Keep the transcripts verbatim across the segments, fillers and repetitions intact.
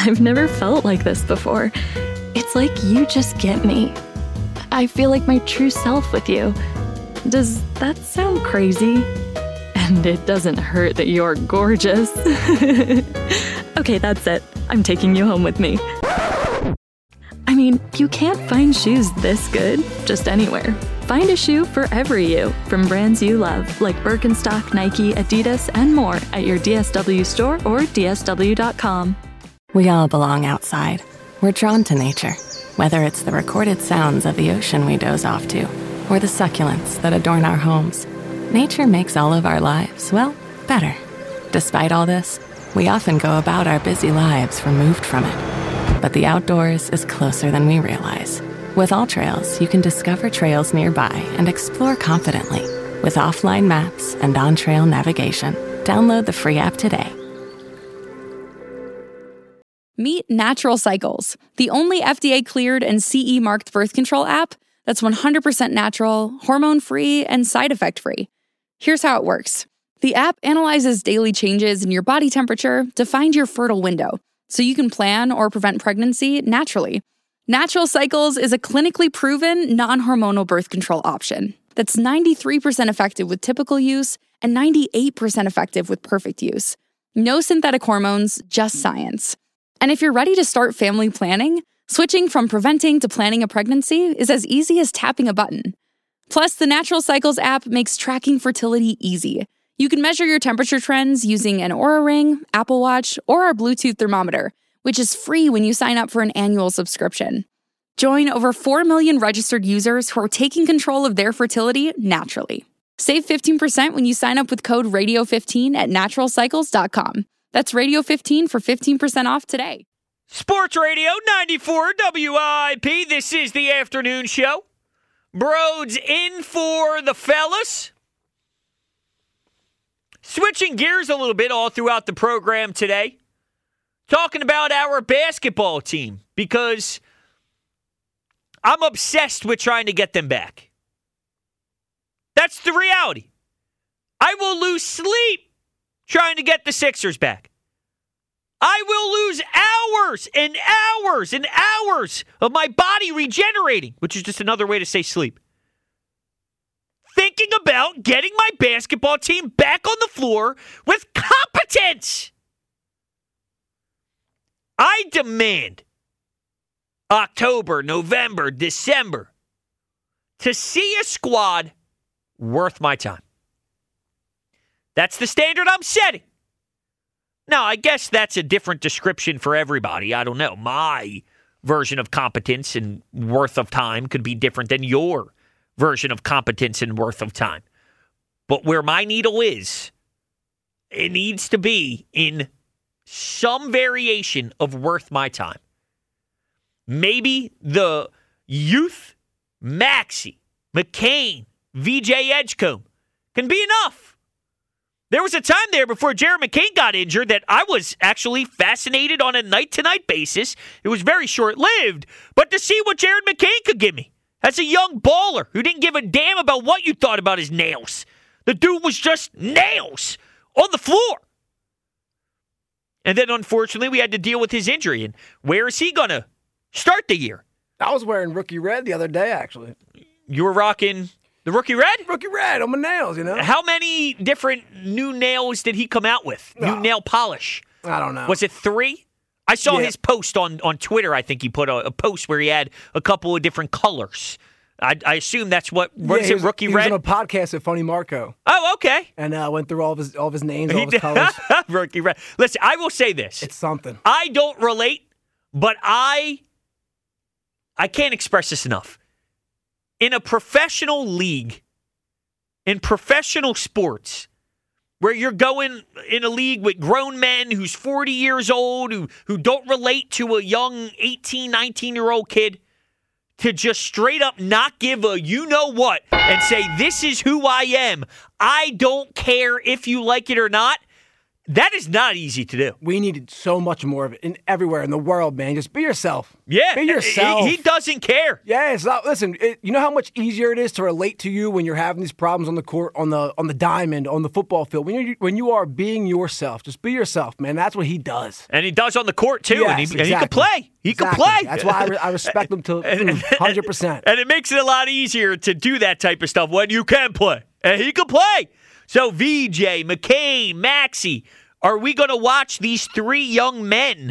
I've never felt like this before. It's like you just get me. I feel like my true self with you. Does that sound crazy? And it doesn't hurt that you're gorgeous. Okay, that's it. I'm taking you home with me. I mean, you can't find shoes this good just anywhere. Find a shoe for every you from brands you love, like Birkenstock, Nike, Adidas, and more at your D S W store or D S W dot com. We all belong outside. We're drawn to nature, whether it's the recorded sounds of the ocean we doze off to, or the succulents that adorn our homes. Nature makes all of our lives, well, better. Despite all this, we often go about our busy lives removed from it. But the outdoors is closer than we realize. With AllTrails, you can discover trails nearby and explore confidently. With offline maps and on-trail navigation, download the free app today. Meet Natural Cycles, the only F D A-cleared and C E-marked birth control app that's one hundred percent natural, hormone-free, and side effect-free. Here's how it works. The app analyzes daily changes in your body temperature to find your fertile window, so you can plan or prevent pregnancy naturally. Natural Cycles is a clinically proven, non-hormonal birth control option that's ninety-three percent effective with typical use and ninety-eight percent effective with perfect use. No synthetic hormones, just science. And if you're ready to start family planning, switching from preventing to planning a pregnancy is as easy as tapping a button. Plus, the Natural Cycles app makes tracking fertility easy. You can measure your temperature trends using an Oura Ring, Apple Watch, or our Bluetooth thermometer, which is free when you sign up for an annual subscription. Join over four million registered users who are taking control of their fertility naturally. Save fifteen percent when you sign up with code radio fifteen at natural cycles dot com. That's radio fifteen for fifteen percent off today. Sports Radio ninety-four W I P. This is the afternoon show. Broads in for the fellas. Switching gears a little bit all throughout the program today. Talking about our basketball team because I'm obsessed with trying to get them back. That's the reality. I will lose sleep trying to get the Sixers back. I will lose hours and hours and hours of my body regenerating, which is just another way to say sleep, thinking about getting my basketball team back on the floor with competence. I demand October, November, December to see a squad worth my time. That's the standard I'm setting. Now, I guess that's a different description for everybody. I don't know. My version of competence and worth of time could be different than your version of competence and worth of time. But where my needle is, it needs to be in some variation of worth my time. Maybe the youth, Maxey, McCain, V J Edgecombe can be enough. There was a time there before Jared McCain got injured that I was actually fascinated on a night-to-night basis. It was very short-lived, but to see what Jared McCain could give me as a young baller who didn't give a damn about what you thought about his nails. The dude was just nails on the floor. And then, unfortunately, we had to deal with his injury. And where is he going to start the year? I was wearing Rookie Red the other day, actually. You were rocking the Rookie Red? Rookie Red on my nails, you know. How many different new nails did he come out with? New Oh. nail polish? I don't know. Was it three? I saw Yeah. his post on, on Twitter. I think he put a, a post where he had a couple of different colors. I, I assume that's what, what yeah, is he it, was, Rookie he Red? was on a podcast with Funny Marco. Oh, okay. And uh, went through all of his all of his names, all He of his did- colors. Rookie Red. Listen, I will say this. It's something. I don't relate, but I I can't express this enough. In a professional league, in professional sports, where you're going in a league with grown men who's forty years old, who, who don't relate to a young eighteen, nineteen-year-old kid, to just straight up not give a you-know-what and say, this is who I am. I don't care if you like it or not. That is not easy to do. We needed so much more of it in everywhere in the world, man. Just be yourself. Yeah. Be yourself. He, he doesn't care. Yeah, it's not. Listen, it, you know how much easier it is to relate to you when you're having these problems on the court, on the on the diamond, on the football field. When you when you are being yourself, just be yourself, man. That's what he does, and he does on the court too. Yes, and, he, exactly. and he can play. He exactly. can play. That's why I, re- I respect him to one hundred percent. And it makes it a lot easier to do that type of stuff when you can play, and he can play. So V J, McCain, Maxey. Are we going to watch these three young men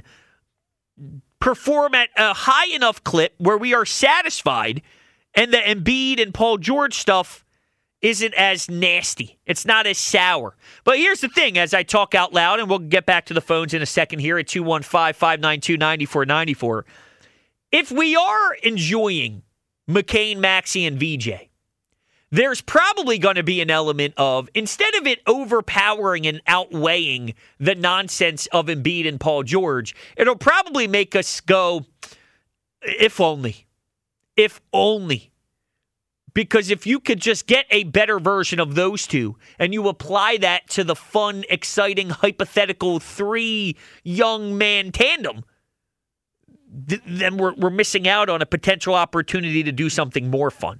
perform at a high enough clip where we are satisfied and the Embiid and Paul George stuff isn't as nasty? It's not as sour. But here's the thing, as I talk out loud, and we'll get back to the phones in a second here at two one five, five nine two, nine four nine four. If we are enjoying McCain, Maxey, and V J, there's probably going to be an element of, instead of it overpowering and outweighing the nonsense of Embiid and Paul George, it'll probably make us go, if only. If only. Because if you could just get a better version of those two and you apply that to the fun, exciting, hypothetical three young man tandem, th- then we're, we're missing out on a potential opportunity to do something more fun.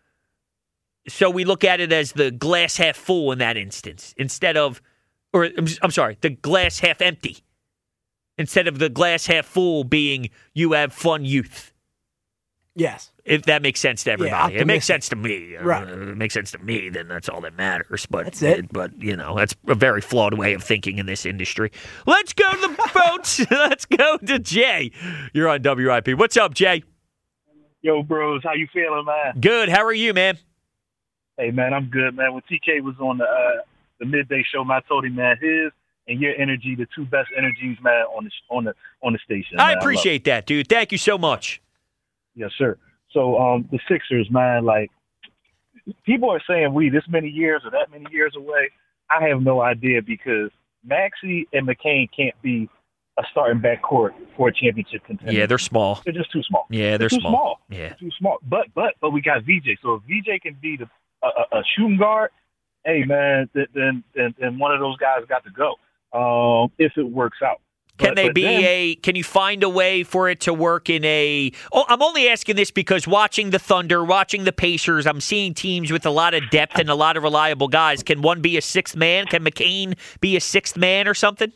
So we look at it as the glass half full in that instance, instead of, or I'm, I'm sorry, the glass half empty, instead of the glass half full being you have fun youth. Yes. If that makes sense to everybody. Yeah, it makes sense to me. Right. Uh, it makes sense to me, then that's all that matters. But, that's it. But, you know, that's a very flawed way of thinking in this industry. Let's go to the phones. Let's go to Jay. You're on W I P. What's up, Jay? Yo, bros. How you feeling, man? Good. How are you, man? Hey, man, I'm good, man. When T K was on the uh, the midday show, man, I told him, man, his and your energy, the two best energies, man, on the on the on the station. I man. appreciate I that, dude. Thank you so much. Yes, sir. So, um, the Sixers, man, like people are saying we this many years or that many years away. I have no idea because Maxey and McCain can't be a starting backcourt for a championship contender. Yeah, they're small. They're just too small. Yeah, they're, they're too small. small. Yeah, they're too small. But but but we got V J. So if V J can be the a, a shooting guard, hey man, then then then one of those guys got to go. Um, if it works out. Can but, they but be then, a? Can you find a way for it to work in a? Oh, I'm only asking this because watching the Thunder, watching the Pacers, I'm seeing teams with a lot of depth and a lot of reliable guys. Can one be a sixth man? Can McCain be a sixth man or something?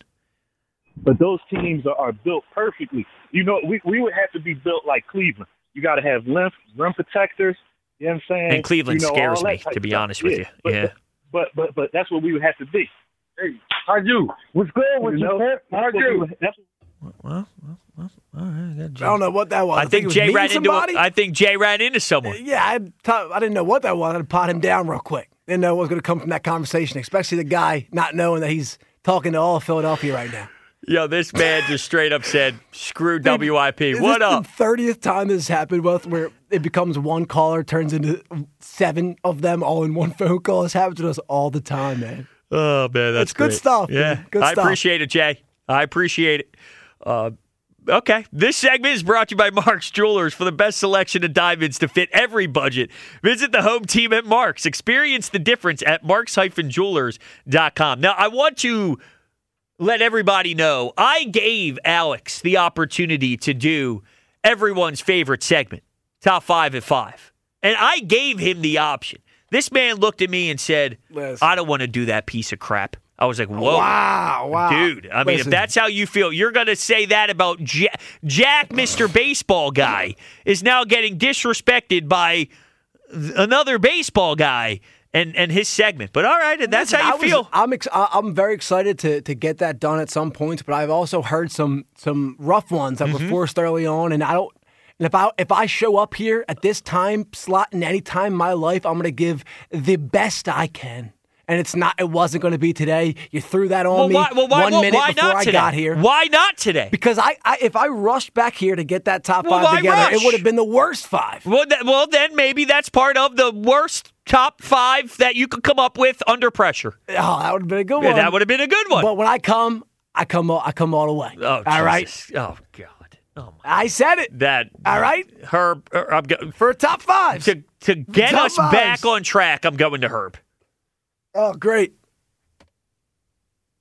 But those teams are, are built perfectly. You know, we we would have to be built like Cleveland. You got to have rim, rim protectors. You know what I'm saying? And Cleveland you know, scares me, to be stuff. honest with yeah. you. But, yeah. But, but but but that's what we would have to be. Hey, how you? What's good with you, know? man? How That's what we you? would- that's Well, well, well, all right. I, got I Jay. don't know what that was. I think he was Jay meeting ran into. somebody. I think Jay ran into someone. Yeah, I, t- I didn't know what that was. I had to pot him down real quick. Didn't know what was going to come from that conversation, especially the guy not knowing that he's talking to all of Philadelphia right now. Yo, this man just straight up said, "Screw W I P." Is What this up? the thirtieth time this has happened with where it becomes one caller turns into seven of them all in one phone call? This happens to us all the time, man. Oh man, that's It's good great. stuff, Yeah, man. Good I stuff. appreciate it, Jay. I appreciate it. Uh, okay, this segment is brought to you by Mark's Jewelers. For the best selection of diamonds to fit every budget, visit the home team at Mark's. Experience the difference at marks dash jewelers dot com. Now, I want to let everybody know I gave Alex the opportunity to do everyone's favorite segment, Top Five at Five, and I gave him the option. This man looked at me and said, Listen. I don't want to do that piece of crap. I was like, whoa. Wow, wow. Dude, I mean, Listen. if that's how you feel, you're going to say that about Jack, Jack, Mister Baseball Guy, is now getting disrespected by th- another baseball guy and, and his segment. But all right, if that's Listen, how you I was- feel. I'm ex- I- I'm very excited to to get that done at some points, but I've also heard some some rough ones that Mm-hmm. were forced early on, and I don't. And if I if I show up here at this time slot in any time in my life, I'm going to give the best I can. And it's not. It wasn't going to be today. You threw that on Well, me why, well, why, one well, minute why before not I today? got here. Why not today? Because I, I if I rushed back here to get that top Well, five why together, rush? it would have been the worst five. Well, th- well, then maybe that's part of the worst top five that you could come up with under pressure. Oh, that would have been a good Yeah, one. that would have been a good one. But when I come, I come. all- I come all the way. oh, all right. Jesus. Oh, God. Oh, my. I said it. That. All right. Herb, er, I'm go- For a top five. to to get Top us fives. back on track, I'm going to Herb. Oh, great.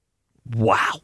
Wow.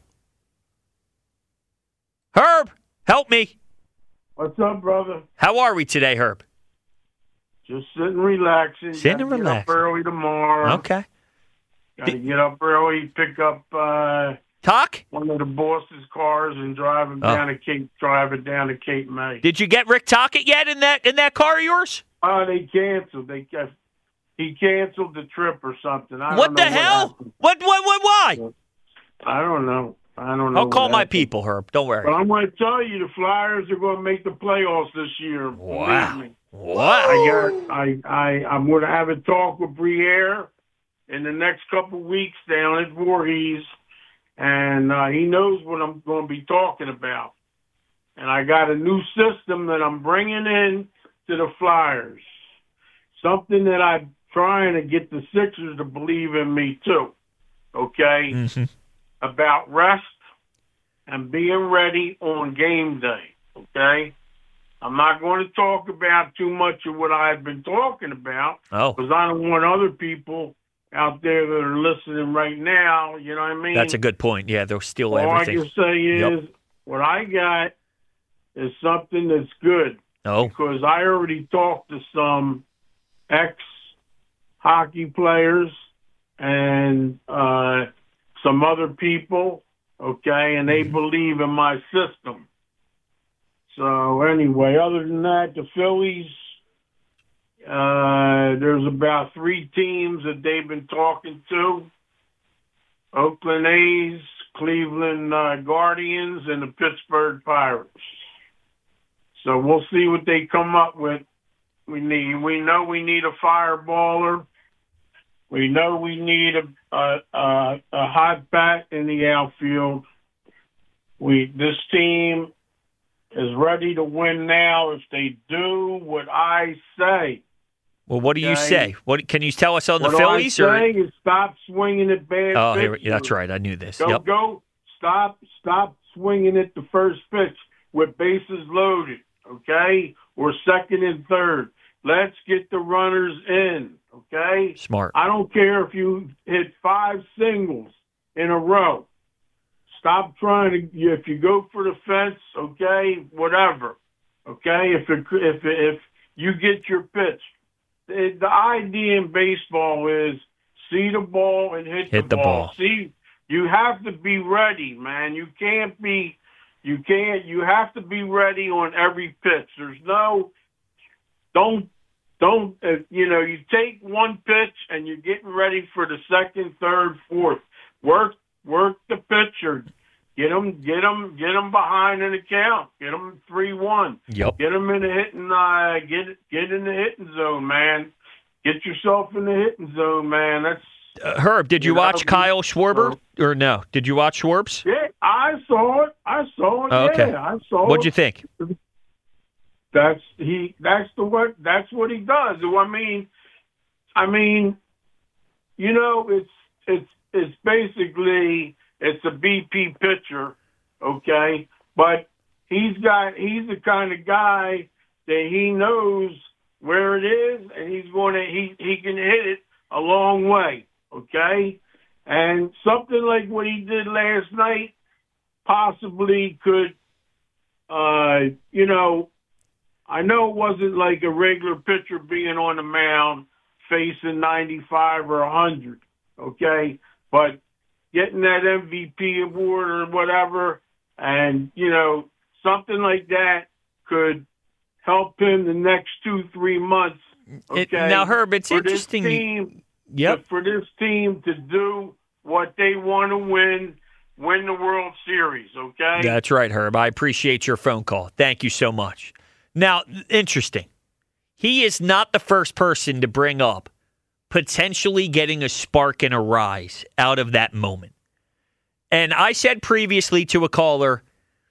Herb, help me. What's up, brother? How are we today, Herb? Just sitting relaxing. Sitting Gotta relaxing. Get up early tomorrow. Okay. Got to get up early, pick up uh, Talk? one of the boss's cars and drive him Oh. down to Cape. Drive it down to Cape May. Did you get Rick Tockett yet in that in that car of yours? Oh, they canceled. They kept, he canceled the trip or something. I What don't the know hell? happened. What, what, what, why? I don't know. I don't know. I'll call what my happened. people, Herb. Don't worry. But I'm going to tell you, the Flyers are going to make the playoffs this year. Wow. Believe me. Wow. I got. I. I. I'm going to have a talk with Briere in the next couple of weeks down at Voorhees, and uh, he knows what I'm going to be talking about. And I got a new system that I'm bringing in to the Flyers. Something that I'm trying to get the Sixers to believe in me too. Okay. Mm-hmm. About rest and being ready on game day, okay? I'm not going to talk about too much of what I've been talking about Oh. because I don't want other people out there that are listening right now, you know what I mean? That's a good point. Yeah, they'll steal All everything. I can say is Yep. what I got is something that's good Oh. because I already talked to some ex-hockey players and uh, some other people, okay, and they Mm-hmm. believe in my system. So anyway, other than that, the Phillies, uh, there's about three teams that they've been talking to. Oakland A's, Cleveland uh, Guardians, and the Pittsburgh Pirates. So we'll see what they come up with. We need. We know we need a fireballer. We know we need a a, a, a hot bat in the outfield. We this team is ready to win now if they do what I say. Well, what do you Okay. say? What can you tell us on the what Phillies? I or say is stop swinging at bad oh, here, pitches. yeah, that's right. I knew this. Go, Yep. go, stop, stop swinging at the first pitch with bases loaded, okay? Or second and third. Let's get the runners in, okay? Smart. I don't care if you hit five singles in a row. Stop trying to, if you go for the fence, okay, whatever, okay? If it, if if you get your pitch. The, the idea in baseball is see the ball and hit, Hit the, the ball. ball. See, you have to be ready, man. You can't be, you can't, you have to be ready on every pitch. There's no, don't, don't, uh, you know, you take one pitch and you're getting ready for the second, third, fourth. Work, work the pitcher. Get them, get them, get them behind in the count. Get them three one. Yep. Get them in the hitting, uh, get get in the hitting zone, man. Get yourself in the hitting zone, man. That's Uh, Herb, did you, You know, watch Kyle Schwarber uh, or no? Did you watch Schwarbs? yeah. I saw it. I saw it. Oh, okay. Yeah, I saw What'd it. you think? That's he. That's the what. That's what he does. I mean, I mean, you know, it's it's it's basically it's a B P pitcher, okay? But he's got he's the kind of guy that he knows where it is, and he's going to he he can hit it a long way, okay? And something like what he did last night possibly could, uh, you know. I know it wasn't like a regular pitcher being on the mound facing ninety-five or one hundred, okay? But getting that M V P award or whatever, and, you know, something like that could help him the next two, three months, okay? It, now, Herb, it's for interesting. This team, Yep. For this team to do what they want to win, win the World Series, okay? That's right, Herb. I appreciate your phone call. Thank you so much. Now, interesting. He is not the first person to bring up potentially getting a spark and a rise out of that moment. And I said previously to a caller,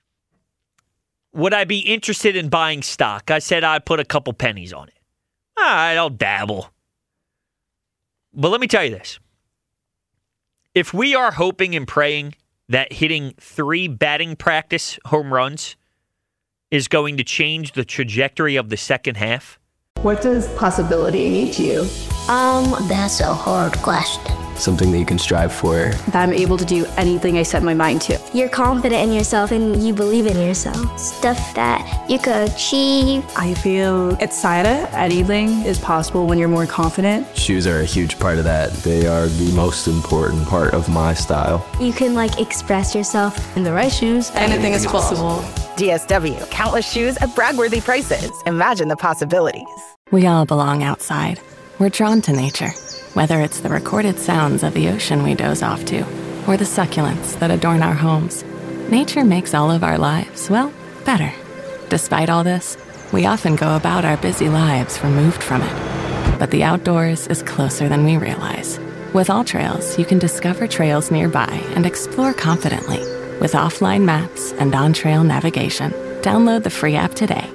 would I be interested in buying stock? I said I'd put a couple pennies on it. All right, I'll dabble. But let me tell you this. If we are hoping and praying that hitting three batting practice home runs is going to change the trajectory of the second half, What does possibility mean to you? Um, that's a hard question. something that you can strive for. That I'm able to do anything I set my mind to. You're confident in yourself and you believe in yourself. Stuff that you could achieve. I feel excited. Anything is possible when you're more confident. Shoes are a huge part of that. They are the most important part of my style. You can like express yourself. In the right shoes, anything is possible. D S W, countless shoes at brag-worthy prices. Imagine the possibilities. We all belong outside. We're drawn to nature, whether it's the recorded sounds of the ocean we doze off to, or the succulents that adorn our homes. Nature makes all of our lives, well, better. Despite all this, we often go about our busy lives removed from it. But the outdoors is closer than we realize. With AllTrails, you can discover trails nearby and explore confidently with offline maps and on-trail navigation. Download the free app today.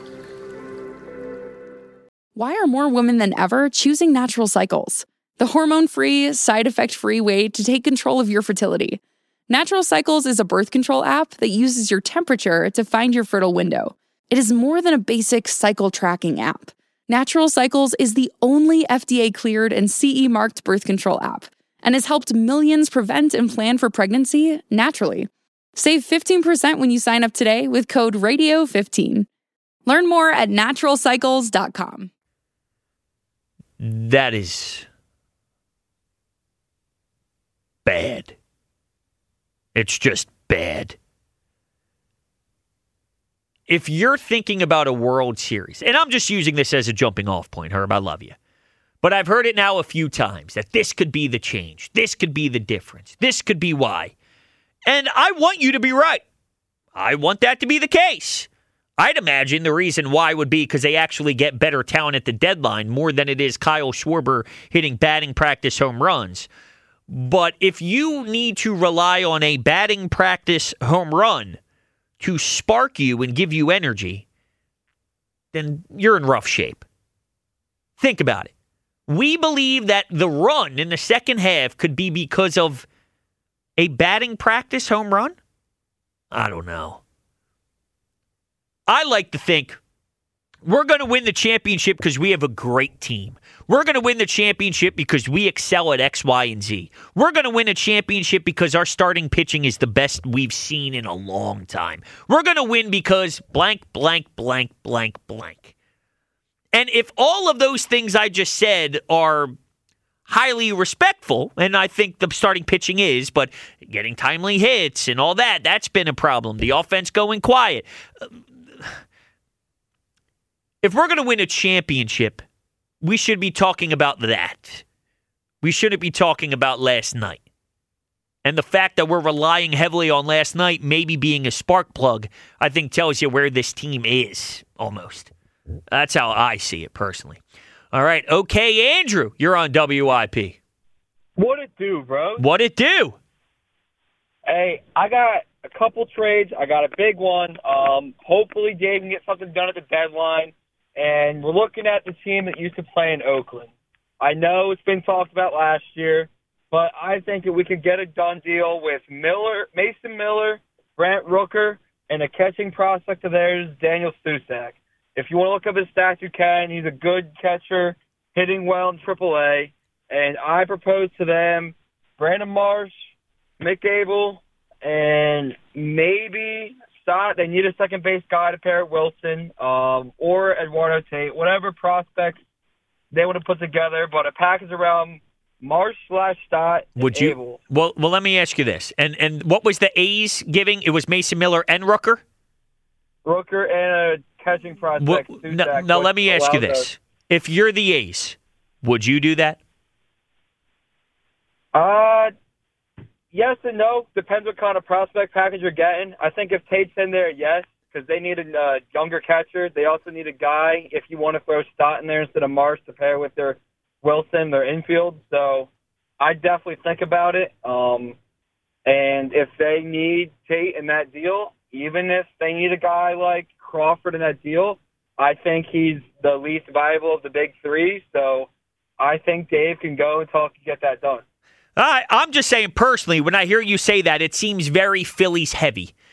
Why are more women than ever choosing Natural Cycles? The hormone-free, side-effect-free way to take control of your fertility. Natural Cycles is a birth control app that uses your temperature to find your fertile window. It is more than a basic cycle tracking app. Natural Cycles is the only F D A-cleared and C E-marked birth control app and has helped millions prevent and plan for pregnancy naturally. Save fifteen percent when you sign up today with code radio fifteen. Learn more at natural cycles dot com. That is bad. It's just bad. If you're thinking about a World Series, and I'm just using this as a jumping off point, Herb, I love you. But I've heard it now a few times that this could be the change. This could be the difference. This could be why. And I want you to be right. I want that to be the case. I'd imagine the reason why would be because they actually get better talent at the deadline more than it is Kyle Schwarber hitting batting practice home runs. But if you need to rely on a batting practice home run to spark you and give you energy, then you're in rough shape. Think about it. We believe that the run in the second half could be because of a batting practice home run? I don't know. I like to think we're going to win the championship because we have a great team. We're going to win the championship because we excel at X, Y, and Z. We're going to win a championship because our starting pitching is the best we've seen in a long time. We're going to win because blank, blank, blank, blank, blank. And if all of those things I just said are highly respectful, and I think the starting pitching is, but getting timely hits and all that, that's been a problem. The offense going quiet. If we're going to win a championship, we should be talking about that. We shouldn't be talking about last night. And the fact that we're relying heavily on last night maybe being a spark plug, I think tells you where this team is, almost. That's how I see it personally. All right, okay, Andrew, you're on W I P. What it do, bro? What it do? Hey, I got a couple trades. I got a big one. Um, hopefully Dave can get something done at the deadline. And we're looking at the team that used to play in Oakland. I know it's been talked about last year, but I think that we could get a done deal with Miller, Mason Miller, Brent Rooker, and a catching prospect of theirs, Daniel Susak. If you want to look up his stats, you can. He's a good catcher, hitting well in triple A. And I propose to them Brandon Marsh, Mick Abel, and maybe Stott. They need a second base guy to pair with Wilson, um, or Eduardo Tate, whatever prospects they want to put together. But a package around Marsh slash Stott and Would you? Abel. Well, well, let me ask you this. And and what was the A's giving? It was Mason Miller and Rooker? Rooker and a catching prospect. Well, now, now let me ask you this. If you're the A's, would you do that? Uh, yes and no. Depends what kind of prospect package you're getting. I think if Tate's in there, yes, because they need a uh, younger catcher. They also need a guy, if you want to throw Stott in there instead of Marsh to pair with their Wilson, their infield. So I definitely think about it. Um, and if they need Tate in that deal, even if they need a guy like Crawford in that deal, I think he's the least viable of the big three. So I think Dave can go and talk and get that done. I, I'm just saying personally, when I hear you say that, it seems very Phillies heavy.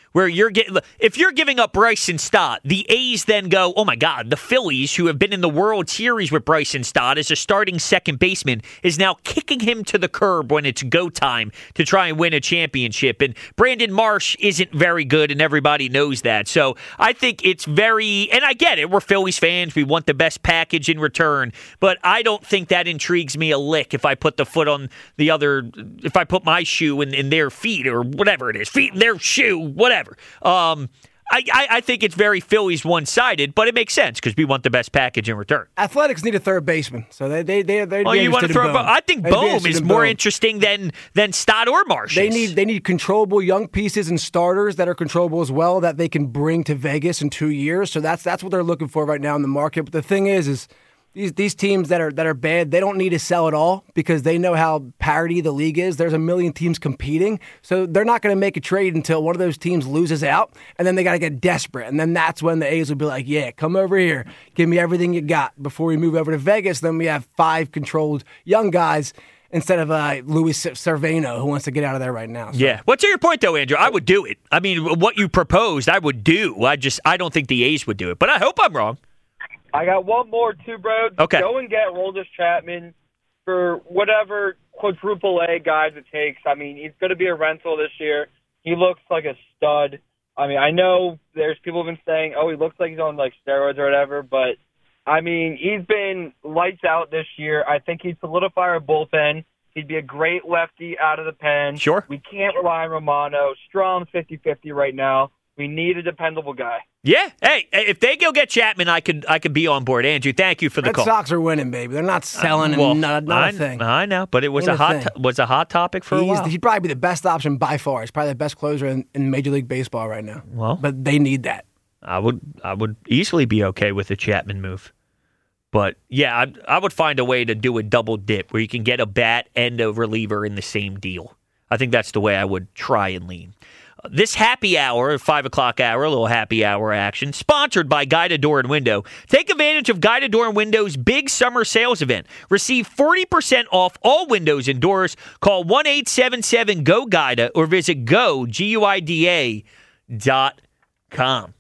where you're getting, if you're giving up Bryson Stott, the A's then go, oh my God, the Phillies, who have been in the World Series with Bryson Stott as a starting second baseman, is now kicking him to the curb when it's go time to try and win a championship. And Brandon Marsh isn't very good, and everybody knows that. So I think it's very, and I get it, we're Phillies fans, we want the best package in return, but I don't think that intrigues me a lick if I put the foot on the other, if I put my shoe in, in their feet or whatever it is, feet in their shoe, whatever. Um, I, I, I think it's very Phillies one-sided, but it makes sense because we want the best package in return. Athletics need a third baseman, so they they they they. Oh, you want to throw? Bohm. I think They'd Bohm is more Bohm. interesting than than Stott or Marsh. They need they need controllable young pieces and starters that are controllable as well that they can bring to Vegas in two years. So that's that's what they're looking for right now in the market. But the thing is, is These these teams that are that are bad, they don't need to sell at all because they know how parity the league is. There's a million teams competing, so they're not going to make a trade until one of those teams loses out, and then they got to get desperate, and then that's when the A's will be like, "Yeah, come over here, give me everything you got." Before we move over to Vegas, then we have five controlled young guys instead of uh, Luis Cervino, who wants to get out of there right now. So. Yeah. What's your point, though, Andrew? I would do it. I mean, what you proposed, I would do. I just I don't think the A's would do it, but I hope I'm wrong. I got one more, too, bro. Okay. Go and get Roldis Chapman for whatever quadruple A guys it takes. I mean, he's going to be a rental this year. He looks like a stud. I mean, I know there's people have been saying, oh, he looks like he's on, like, steroids or whatever, but, I mean, he's been lights out this year. I think he'd solidify our bullpen. He'd be a great lefty out of the pen. Sure. We can't rely on Romano. Strom's fifty-fifty right now. We need a dependable guy. Yeah. Hey, if they go get Chapman, I could I could be on board. Andrew, thank you for the Red call. Red Sox are winning, baby. They're not selling, uh, well, and not, not I, a thing. I know, but it was Ain't a a hot thing. was a hot topic for He's, a while. He'd probably be the best option by far. He's probably the best closer in, in Major League Baseball right now. Well, but they need that. I would I would easily be okay with a Chapman move. But, yeah, I, I would find a way to do a double dip where you can get a bat and a reliever in the same deal. I think that's the way I would try and lean. Uh, this happy hour, five o'clock hour, a little happy hour action, sponsored by Guided Door and Window. Take advantage of Guided Door and Window's big summer sales event. Receive forty percent off all windows and doors. Call one eight seven seven G O G I D A or visit go, G U I D A, dot com.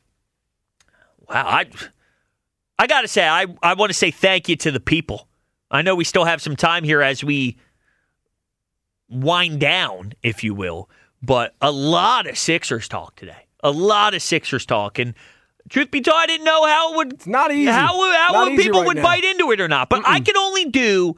Wow, I... I got to say, I, I want to say thank you to the people. I know we still have some time here as we wind down, if you will, but a lot of Sixers talk today. A lot of Sixers talk. And truth be told, I didn't know how it would, it's not easy. How, how not easy people right would now. bite into it or not. But Mm-mm. I can only do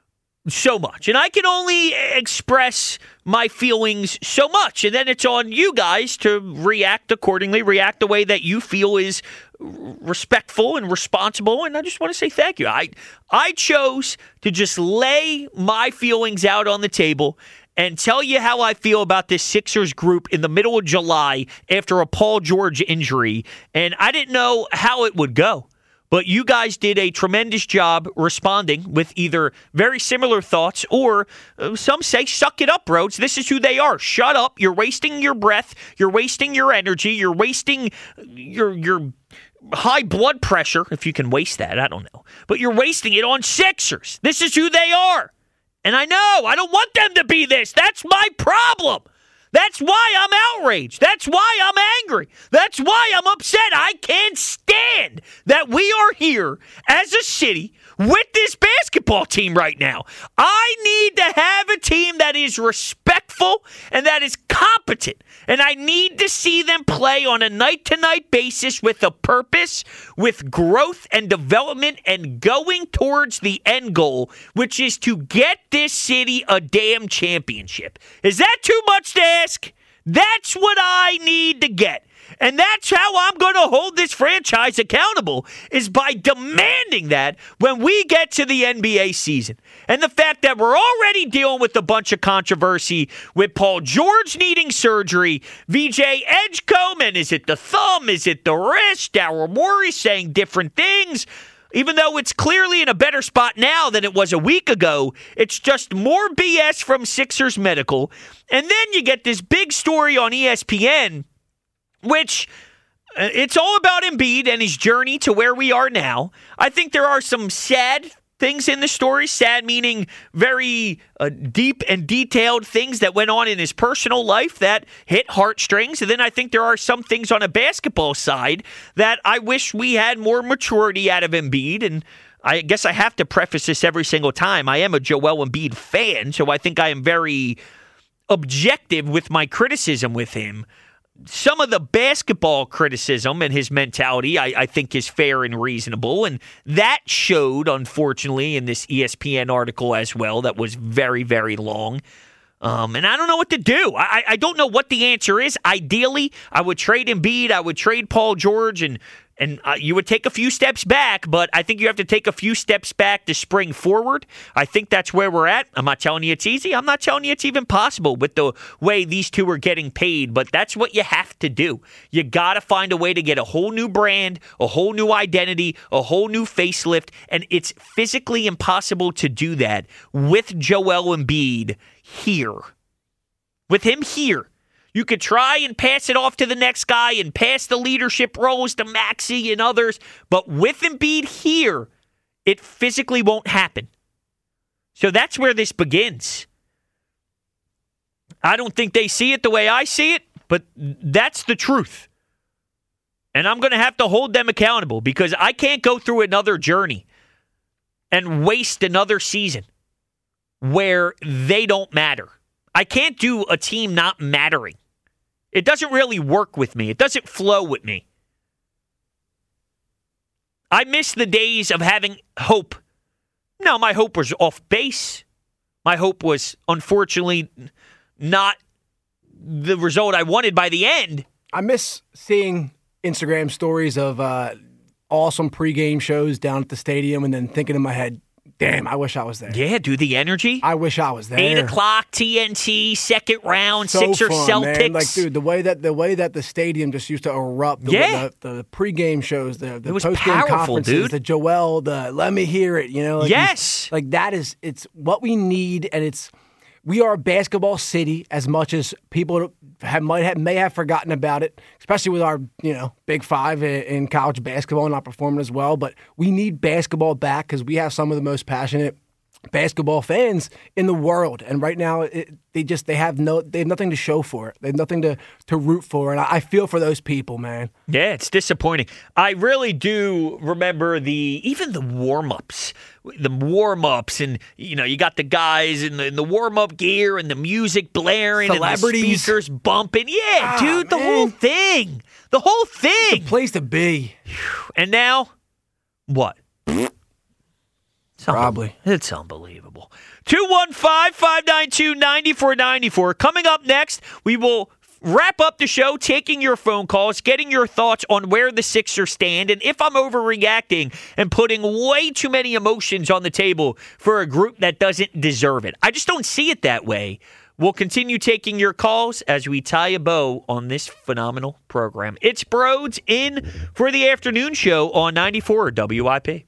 so much. And I can only express my feelings so much. And then it's on you guys to react accordingly, react the way that you feel is respectful and responsible, and I just want to say thank you. I I chose to just lay my feelings out on the table and tell you how I feel about this Sixers group in the middle of July after a Paul George injury, and I didn't know how it would go. But you guys did a tremendous job responding with either very similar thoughts or uh, some say, suck it up, bros. This is who they are. Shut up. You're wasting your breath. You're wasting your energy. You're wasting your your high blood pressure, if you can waste that. I don't know. But you're wasting it on Sixers. This is who they are. And I know. I don't want them to be this. That's my problem. That's why I'm outraged. That's why I'm angry. That's why I'm upset. I can't stand that we are here as a city with this basketball team right now. I need to have a team that is respectful and that is competent. And I need to see them play on a night-to-night basis with a purpose, with growth and development, and going towards the end goal, which is to get this city a damn championship. Is that too much to ask? That's what I need to get. And that's how I'm going to hold this franchise accountable, is by demanding that when we get to the N B A season. And the fact that we're already dealing with a bunch of controversy with Paul George needing surgery, V J Edgecombe, and is it the thumb, is it the wrist, Daryl Morey saying different things. Even though it's clearly in a better spot now than it was a week ago, it's just more B S from Sixers Medical. And then you get this big story on E S P N, which uh, it's all about Embiid and his journey to where we are now. I think there are some sad things in the story. Sad meaning very uh, deep and detailed things that went on in his personal life that hit heartstrings. And then I think there are some things on a basketball side that I wish we had more maturity out of Embiid. And I guess I have to preface this every single time. I am a Joel Embiid fan, so I think I am very objective with my criticism with him. Some of the basketball criticism and his mentality, I, I think, is fair and reasonable. And that showed, unfortunately, in this E S P N article as well that was very, very long. Um, and I don't know what to do. I, I don't know what the answer is. Ideally, I would trade Embiid. I would trade Paul George, and and uh, you would take a few steps back. But I think you have to take a few steps back to spring forward. I think that's where we're at. I'm not telling you it's easy. I'm not telling you it's even possible with the way these two are getting paid. But that's what you have to do. You got to find a way to get a whole new brand, a whole new identity, a whole new facelift. And it's physically impossible to do that with Joel Embiid here. With him here. You could try and pass it off to the next guy and pass the leadership roles to Maxey and others, but with Embiid here, it physically won't happen. So that's where this begins. I don't think they see it the way I see it, but that's the truth. And I'm going to have to hold them accountable because I can't go through another journey and waste another season where they don't matter. I can't do a team not mattering. It doesn't really work with me. It doesn't flow with me. I miss the days of having hope. No, my hope was off base. My hope was, unfortunately, not the result I wanted by the end. I miss seeing Instagram stories of uh, awesome pregame shows down at the stadium and then thinking in my head, damn, I wish I was there. Yeah, dude, the energy. I wish I was there. Eight o'clock, T N T, second round, so Sixers, fun, Celtics. Man. Like, dude, the way that the way that the stadium just used to erupt. The, yeah, the, the pregame shows, the, the it was postgame powerful, conferences, dude. the Joel, the let me hear it. You know, like yes, like that is it's what we need, and it's we are a basketball city as much as people have might have may have forgotten about it, especially with our you know Big Five in, in college basketball not performing as well. But we need basketball back because we have some of the most passionate basketball fans in the world, and right now it, they just they have no they have nothing to show for it. They have nothing to to root for, and I, I feel for those people, man. Yeah, it's disappointing. I really do remember the even the warm ups, the warm ups, and you know you got the guys in the, in the warm up gear and the music blaring, celebrities, and the speakers bumping. Yeah, ah, dude, the man. whole thing, the whole thing, it's a place to be. And now, what? It's Probably. It's unbelievable. two one five, five nine two, nine four nine four. Coming up next, we will wrap up the show, taking your phone calls, getting your thoughts on where the Sixers stand, and if I'm overreacting and putting way too many emotions on the table for a group that doesn't deserve it. I just don't see it that way. We'll continue taking your calls as we tie a bow on this phenomenal program. It's Broads in for the afternoon show on ninety-four W I P.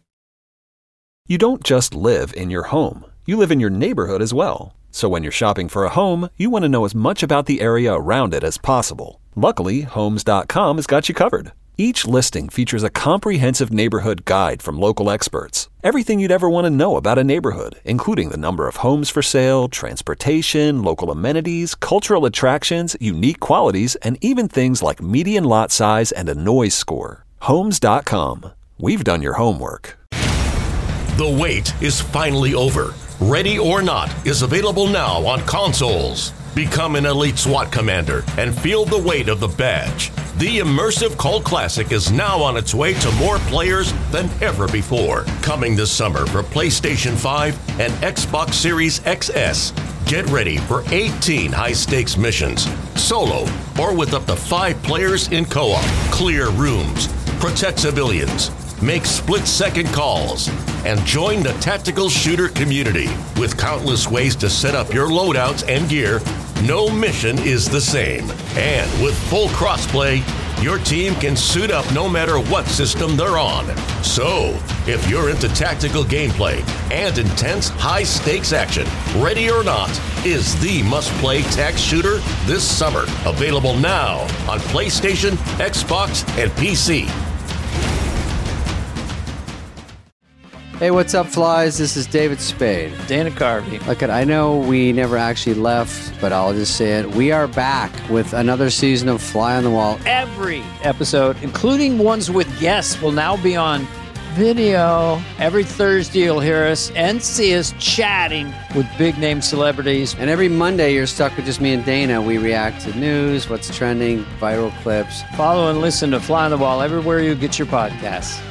You don't just live in your home. You live in your neighborhood as well. So when you're shopping for a home, you want to know as much about the area around it as possible. Luckily, Homes dot com has got you covered. Each listing features a comprehensive neighborhood guide from local experts. Everything you'd ever want to know about a neighborhood, including the number of homes for sale, transportation, local amenities, cultural attractions, unique qualities, and even things like median lot size and a noise score. Homes dot com. We've done your homework. The wait is finally over. Ready or Not is available now on consoles. Become an elite SWAT commander and feel the weight of the badge. The immersive Cult Classic is now on its way to more players than ever before. Coming this summer for PlayStation five and Xbox Series X S. Get ready for eighteen high-stakes missions, solo or with up to five players in co-op. Clear rooms, protect civilians, make split-second calls, and join the tactical shooter community. With countless ways to set up your loadouts and gear, no mission is the same. And with full crossplay, your team can suit up no matter what system they're on. So, if you're into tactical gameplay and intense high-stakes action, Ready or Not is the must-play tac shooter this summer. Available now on PlayStation, Xbox, and P C. Hey, what's up, flies? This is David Spade. Dana Carvey. Look, I know we never actually left, but I'll just say it. We are back with another season of Fly on the Wall. Every episode, including ones with guests, will now be on video. Every Thursday, you'll hear us and see us chatting with big-name celebrities. And every Monday, you're stuck with just me and Dana. We react to news, what's trending, viral clips. Follow and listen to Fly on the Wall everywhere you get your podcasts.